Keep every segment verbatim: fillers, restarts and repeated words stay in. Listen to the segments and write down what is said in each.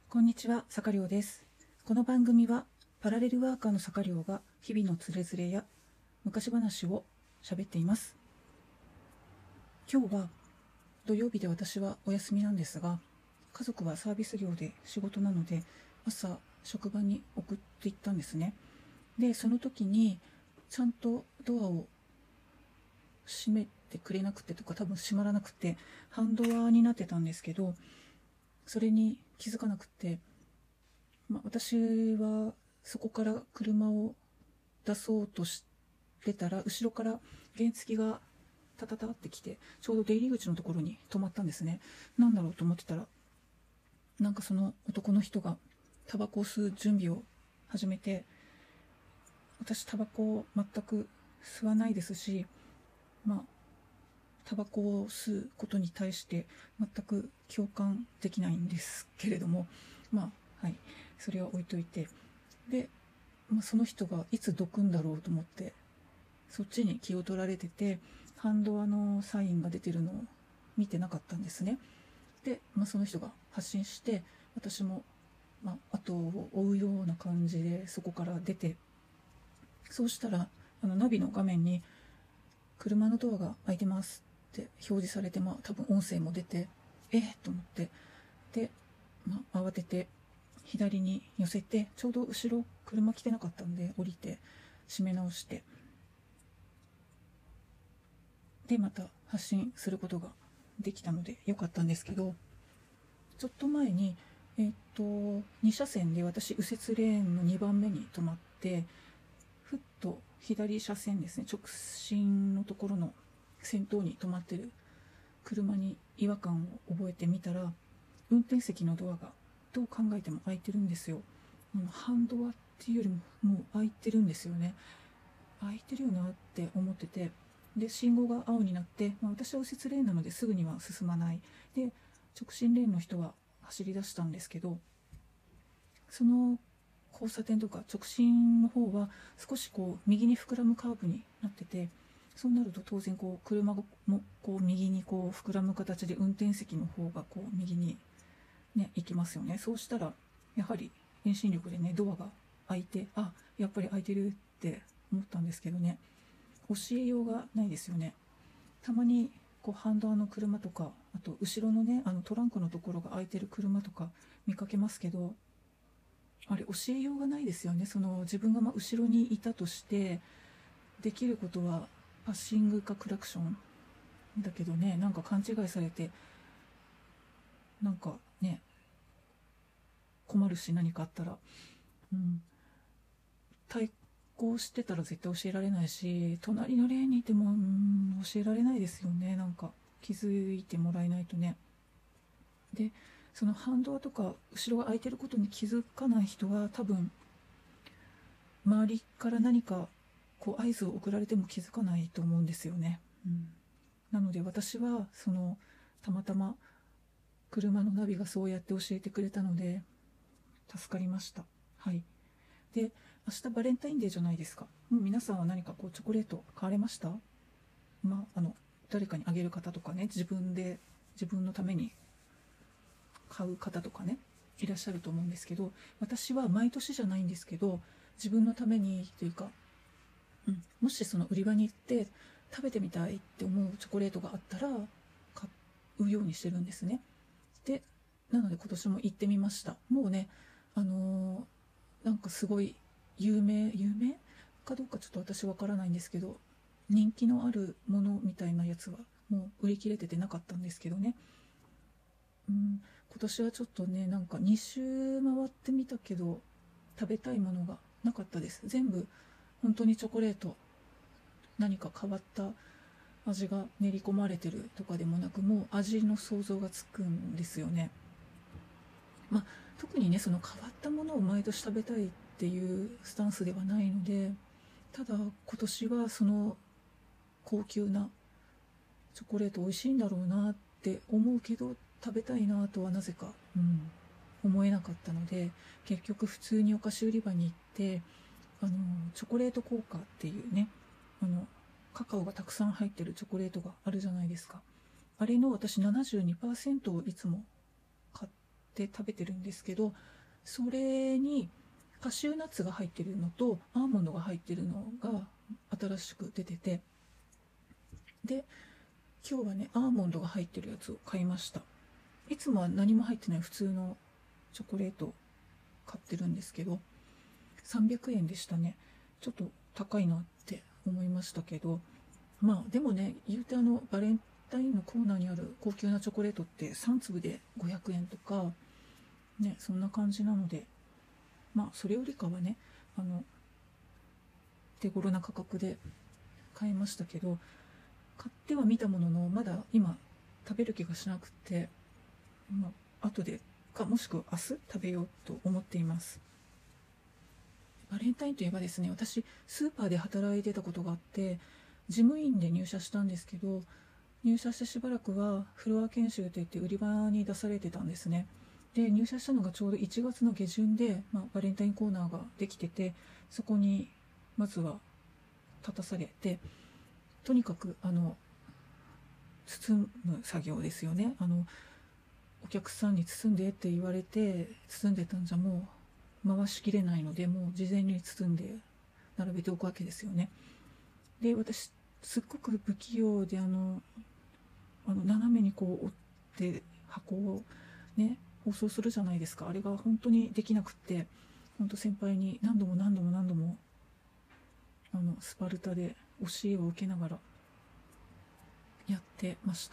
こんにちは、坂亮です。この番組はパラレルワーカーの坂亮が日々のつれづれや昔話を喋っています。今日は土曜日で私はお休みなんですが、家族はサービス業で仕事なので朝職場に送っていったんですね。で、その時にちゃんとドアを閉めてくれなくてとか、多分閉まらなくて半ドアになってたんですけど、それに気づかなくて、まあ、私はそこから車を出そうとしてたら、後ろから原付がタタタってきて、ちょうど出入り口のところに止まったんですね。なんだろうと思ってたら、なんかその男の人がタバコを吸う準備を始めて、私タバコを全く吸わないですし、まあタバコを吸うことに対して全く共感できないんですけれども、まあはい、それは置いといて、で、まあ、その人がいつどくんだろうと思ってそっちに気を取られてて、ハンドアのサインが出てるのを見てなかったんですね。で、まあ、その人が発信して、私も、まあ、後を追うような感じでそこから出て、そうしたらあのナビの画面に車のドアが開いてますって表示されて、まあ多分音声も出て、えー、と思って、で、まあ、慌てて左に寄せて、ちょうど後ろ車来てなかったんで降りて閉め直して、でまた発進することができたのでよかったんですけど、ちょっと前にえっとに車線で私右折レーンのにばんめに止まって、ふっと左車線ですね、直進のところの先頭に止まってる車に違和感を覚えてみたら、運転席のドアがどう考えても開いてるんですよ。ハンドアっていうよりももう開いてるんですよね。開いてるよなって思ってて、で信号が青になって、まあ、私は右折レーンなのですぐには進まないで、直進レーンの人は走り出したんですけど、その交差点とか直進の方は少しこう右に膨らむカーブになってて、そうなると当然こう車もこう右にこう膨らむ形で運転席の方がこう右にね行きますよね。そうしたらやはり遠心力でねドアが開いて、あ、やっぱり開いてるって思ったんですけどね、教えようがないですよね。たまにこうハンドアの車とか、あと後ろのねあのトランクのところが開いてる車とか見かけますけど、あれ教えようがないですよね。その自分がまあ後ろにいたとしてできることはパッシングかクラクションだけどね、なんか勘違いされてなんかね困るし、何かあったら、うん、対抗してたら絶対教えられないし、隣のレーンにいても、うん、教えられないですよね。なんか気づいてもらえないとね。でそのハンドアとか後ろが空いてることに気づかない人は多分周りから何かこう合図を送られても気づかないと思うんですよね。うん、なので私はそのたまたま車のナビがそうやって教えてくれたので助かりました。はい。で、明日バレンタインデーじゃないですか。もう皆さんは何かこうチョコレート買われました？まあ、あの誰かにあげる方とかね、自分で自分のために買う方とかねいらっしゃると思うんですけど、私は毎年じゃないんですけど、自分のためにというか、うん、もしその売り場に行って食べてみたいって思うチョコレートがあったら買うようにしてるんですね。でなので今年も行ってみました。もうね、あのー、なんかすごい有名有名かどうかちょっと私わからないんですけど、人気のあるものみたいなやつはもう売り切れててなかったんですけどね、うん、今年はちょっとね、なんかに周回ってみたけど食べたいものがなかったです。全部本当にチョコレート、何か変わった味が練り込まれてるとかでもなく、もう味の想像がつくんですよね。まあ特にねその変わったものを毎年食べたいっていうスタンスではないので、ただ今年はその高級なチョコレート美味しいんだろうなって思うけど食べたいなとはなぜか、うん、思えなかったので、結局普通にお菓子売り場に行って、あのチョコレート効果っていうね、あのカカオがたくさん入ってるチョコレートがあるじゃないですか。あれの私ななじゅうにパーセントをいつも買っって食べてるんですけど、それにカシューナッツが入ってるのとアーモンドが入ってるのが新しく出てて、で今日はねアーモンドが入ってるやつを買いました。いつもは何も入ってない普通のチョコレートを買ってるんですけど、さんびゃくえんでしたね。ちょっと高いなって思いましたけど、まあでもね、言うてあのバレンタインのコーナーにある高級なチョコレートってさん粒でごひゃくえんとかね、そんな感じなので、まあそれよりかはね、あの手頃な価格で買いましたけど、買ってはみたもののまだ今食べる気がしなくて、まあ後でかもしくは明日食べようと思っています。バレンタインといえばですね、私スーパーで働いてたことがあって、事務員で入社したんですけど、入社してしばらくはフロア研修といって売り場に出されてたんですね。で入社したのがちょうどいちがつの下旬で、まあ、バレンタインコーナーができてて、そこにまずは立たされて、とにかくあの包む作業ですよね。あのお客さんに包んでって言われて包んでたんじゃもう回しきれないので、もう事前に包んで並べておくわけですよね。で私すっごく不器用で、あのあの斜めにこう折って箱をね包装するじゃないですか。あれが本当にできなくって、本当先輩に何度も何度も何度もあのスパルタで教えを受けながらやってました。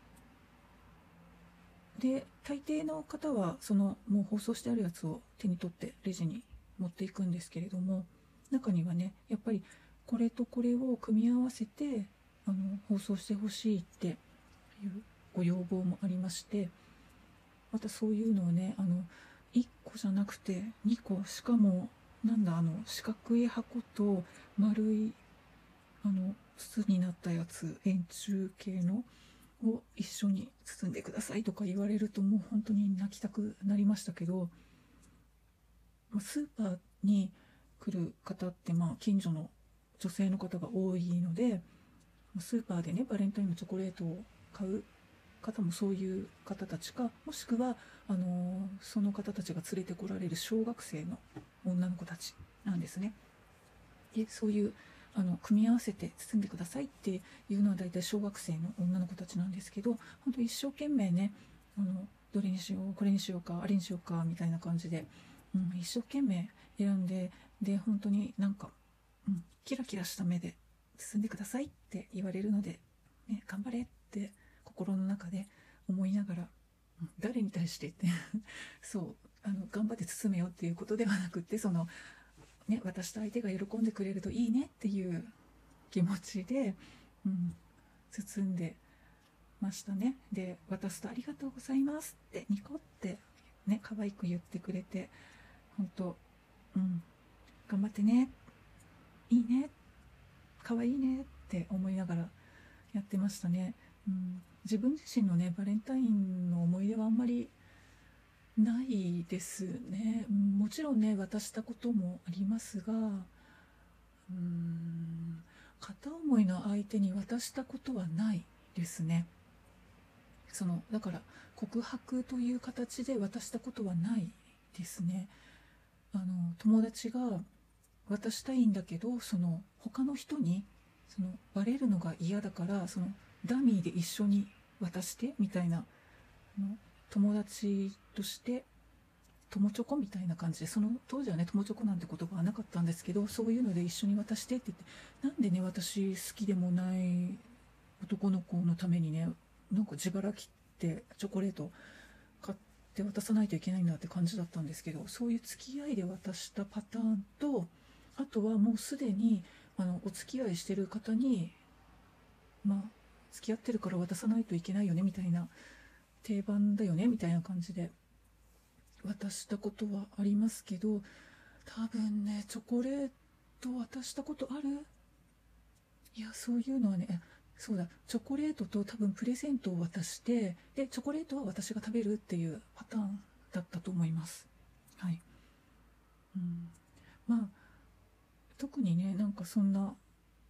で大抵の方はそのもう包装してあるやつを手に取ってレジに持っていくんですけれども、中にはねやっぱりこれとこれを組み合わせてあの包装してほしいっていうご要望もありまして、またそういうのをね、あのいっこじゃなくてにこ、しかもなんだあの四角い箱と丸いあの筒になったやつ、円柱形のを一緒に包んでくださいとか言われるともう本当に泣きたくなりましたけど、スーパーに来る方ってまあ近所の女性の方が多いので、スーパーでねバレンタインのチョコレートを買う方もそういう方たちか、もしくはあのその方たちが連れてこられる小学生の女の子たちなんですね。でそういうあの組み合わせて包んでくださいっていうのは大体小学生の女の子たちなんですけど、本当一生懸命ね、あのどれにしようこれにしようかあれにしようかみたいな感じで、うん、一生懸命選んで、で本当になんか、うん、キラキラした目で包んでくださいって言われるので、ね、頑張れって心の中で思いながら、うん、誰に対してってそうあの頑張って包めよっていうことではなくって、そのね、私と相手が喜んでくれるといいねっていう気持ちで、うん、包んでましたね。で渡すとありがとうございますってニコってね可愛く言ってくれて、本当、うん、頑張ってね、いいね、可愛いねって思いながらやってましたね。うん、自分自身のねバレンタインの思い出はあんまりないですね。うん、もちろんね渡したこともありますが、うーん片思いの相手に渡したことはないですね。そのだから告白という形で渡したことはないですね。あの友達が渡したいんだけど、その他の人にそのバレるのが嫌だから、そのダミーで一緒に渡してみたいな、あの友達として友チョコみたいな感じで、その当時はね友チョコなんて言葉はなかったんですけど、そういうので一緒に渡してって言って、なんでね私好きでもない男の子のためにねなんか自腹切ってチョコレート買って渡さないといけないんだって感じだったんですけど、そういう付き合いで渡したパターンと、あとはもうすでにあのお付き合いしてる方に、まあ付き合ってるから渡さないといけないよねみたいな、定番だよねみたいな感じで渡したことはありますけど、多分ねチョコレート渡したことある？いやそういうのはね、そうだ、チョコレートと多分プレゼントを渡して、でチョコレートは私が食べるっていうパターンだったと思います。はい、うん、まあ特にねなんかそんな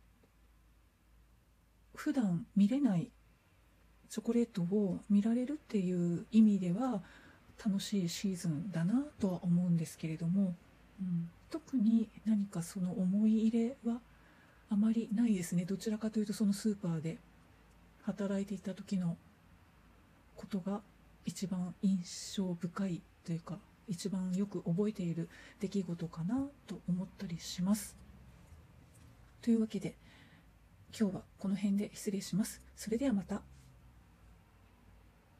普段見れないチョコレートを見られるっていう意味では楽しいシーズンだなとは思うんですけれども、うん、特に何かその思い入れはあまりないですね。どちらかというとそのスーパーで働いていた時のことが一番印象深いというか、一番よく覚えている出来事かなと思ったりします。というわけで今日はこの辺で失礼します。それではまた。